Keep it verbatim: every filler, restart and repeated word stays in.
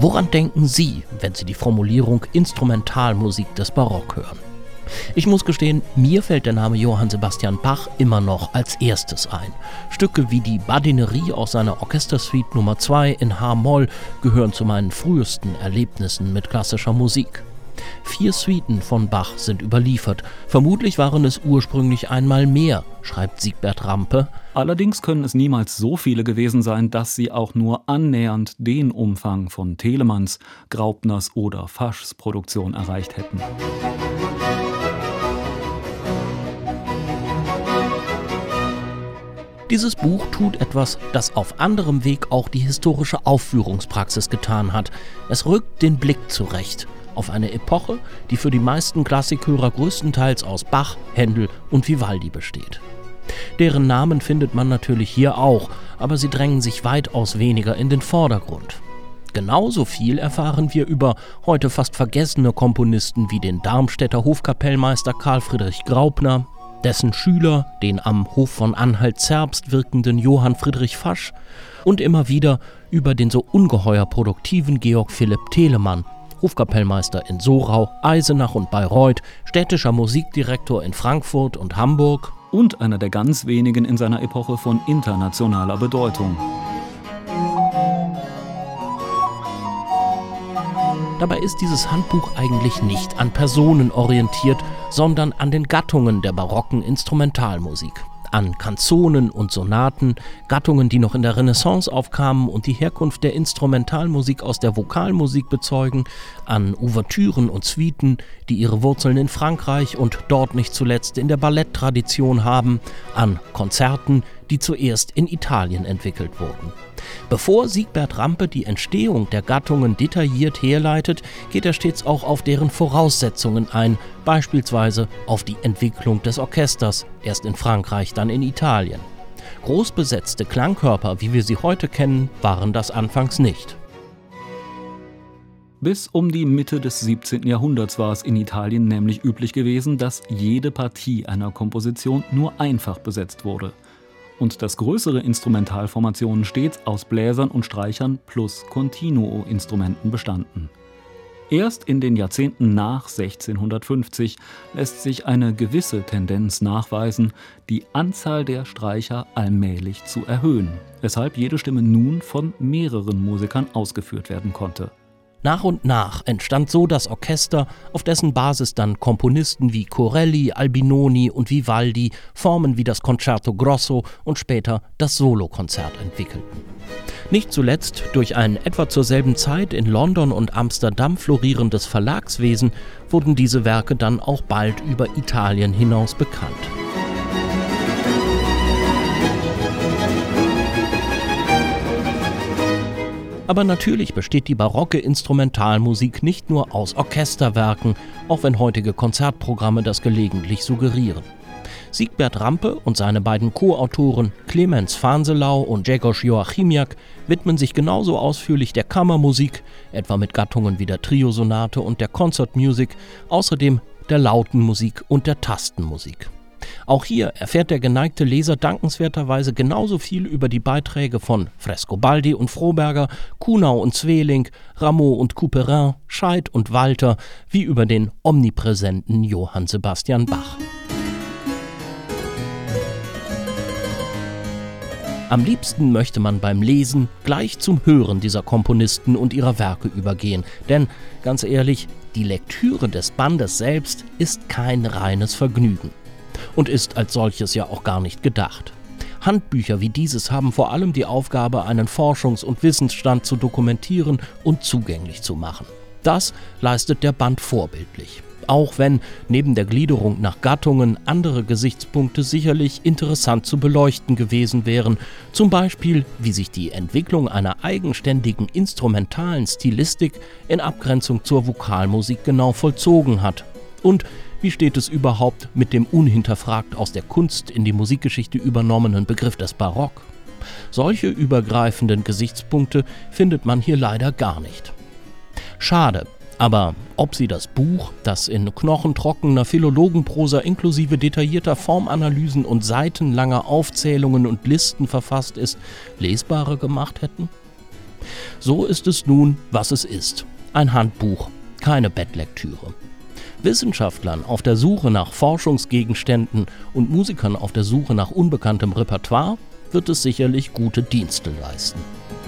Woran denken Sie, wenn Sie die Formulierung Instrumentalmusik des Barock hören? Ich muss gestehen, mir fällt der Name Johann Sebastian Bach immer noch als erstes ein. Stücke wie die Badinerie aus seiner Orchestersuite Nummer zwei in H-Moll gehören zu meinen frühesten Erlebnissen mit klassischer Musik. Vier Suiten von Bach sind überliefert. Vermutlich waren es ursprünglich einmal mehr, schreibt Siegbert Rampe. Allerdings können es niemals so viele gewesen sein, dass sie auch nur annähernd den Umfang von Telemanns, Graupners oder Faschs Produktion erreicht hätten. Dieses Buch tut etwas, das auf anderem Weg auch die historische Aufführungspraxis getan hat. Es rückt den Blick zurecht auf eine Epoche, die für die meisten Klassikhörer größtenteils aus Bach, Händel und Vivaldi besteht. Deren Namen findet man natürlich hier auch, aber sie drängen sich weitaus weniger in den Vordergrund. Genauso viel erfahren wir über heute fast vergessene Komponisten wie den Darmstädter Hofkapellmeister Karl Friedrich Graupner, dessen Schüler, den am Hof von Anhalt-Zerbst wirkenden Johann Friedrich Fasch und immer wieder über den so ungeheuer produktiven Georg Philipp Telemann, Hofkapellmeister in Sorau, Eisenach und Bayreuth, städtischer Musikdirektor in Frankfurt und Hamburg und einer der ganz wenigen in seiner Epoche von internationaler Bedeutung. Dabei ist dieses Handbuch eigentlich nicht an Personen orientiert, sondern an den Gattungen der barocken Instrumentalmusik. An Kanzonen und Sonaten, Gattungen, die noch in der Renaissance aufkamen und die Herkunft der Instrumentalmusik aus der Vokalmusik bezeugen, an Ouvertüren und Suiten, die ihre Wurzeln in Frankreich und dort nicht zuletzt in der Balletttradition haben, an Konzerten, die zuerst in Italien entwickelt wurden. Bevor Siegbert Rampe die Entstehung der Gattungen detailliert herleitet, geht er stets auch auf deren Voraussetzungen ein, beispielsweise auf die Entwicklung des Orchesters, erst in Frankreich, dann in Italien. Großbesetzte Klangkörper, wie wir sie heute kennen, waren das anfangs nicht. Bis um die Mitte des siebzehnten Jahrhunderts war es in Italien nämlich üblich gewesen, dass jede Partie einer Komposition nur einfach besetzt wurde und dass größere Instrumentalformationen stets aus Bläsern und Streichern plus Continuo-Instrumenten bestanden. Erst in den Jahrzehnten nach sechzehnhundertfünfzig lässt sich eine gewisse Tendenz nachweisen, die Anzahl der Streicher allmählich zu erhöhen, weshalb jede Stimme nun von mehreren Musikern ausgeführt werden konnte. Nach und nach entstand so das Orchester, auf dessen Basis dann Komponisten wie Corelli, Albinoni und Vivaldi Formen wie das Concerto Grosso und später das Solokonzert entwickelten. Nicht zuletzt durch ein etwa zur selben Zeit in London und Amsterdam florierendes Verlagswesen wurden diese Werke dann auch bald über Italien hinaus bekannt. Aber natürlich besteht die barocke Instrumentalmusik nicht nur aus Orchesterwerken, auch wenn heutige Konzertprogramme das gelegentlich suggerieren. Siegbert Rampe und seine beiden Co-Autoren Clemens Fanselau und Grzegorz Joachimiak widmen sich genauso ausführlich der Kammermusik, etwa mit Gattungen wie der Triosonate und der Concert Music, außerdem der lauten Musik und der Tastenmusik. Auch hier erfährt der geneigte Leser dankenswerterweise genauso viel über die Beiträge von Frescobaldi und Froberger, Kuhnau und Sweelinck, Rameau und Couperin, Scheidt und Walter, wie über den omnipräsenten Johann Sebastian Bach. Am liebsten möchte man beim Lesen gleich zum Hören dieser Komponisten und ihrer Werke übergehen, denn, ganz ehrlich, die Lektüre des Bandes selbst ist kein reines Vergnügen. Und ist als solches ja auch gar nicht gedacht. Handbücher wie dieses haben vor allem die Aufgabe, einen Forschungs- und Wissensstand zu dokumentieren und zugänglich zu machen. Das leistet der Band vorbildlich. Auch wenn neben der Gliederung nach Gattungen andere Gesichtspunkte sicherlich interessant zu beleuchten gewesen wären, zum Beispiel, wie sich die Entwicklung einer eigenständigen instrumentalen Stilistik in Abgrenzung zur Vokalmusik genau vollzogen hat und wie steht es überhaupt mit dem unhinterfragt aus der Kunst in die Musikgeschichte übernommenen Begriff des Barock? Solche übergreifenden Gesichtspunkte findet man hier leider gar nicht. Schade, aber ob sie das Buch, das in knochentrockener Philologenprosa inklusive detaillierter Formanalysen und seitenlanger Aufzählungen und Listen verfasst ist, lesbarer gemacht hätten? So ist es nun, was es ist. Ein Handbuch, keine Bettlektüre. Wissenschaftlern auf der Suche nach Forschungsgegenständen und Musikern auf der Suche nach unbekanntem Repertoire wird es sicherlich gute Dienste leisten.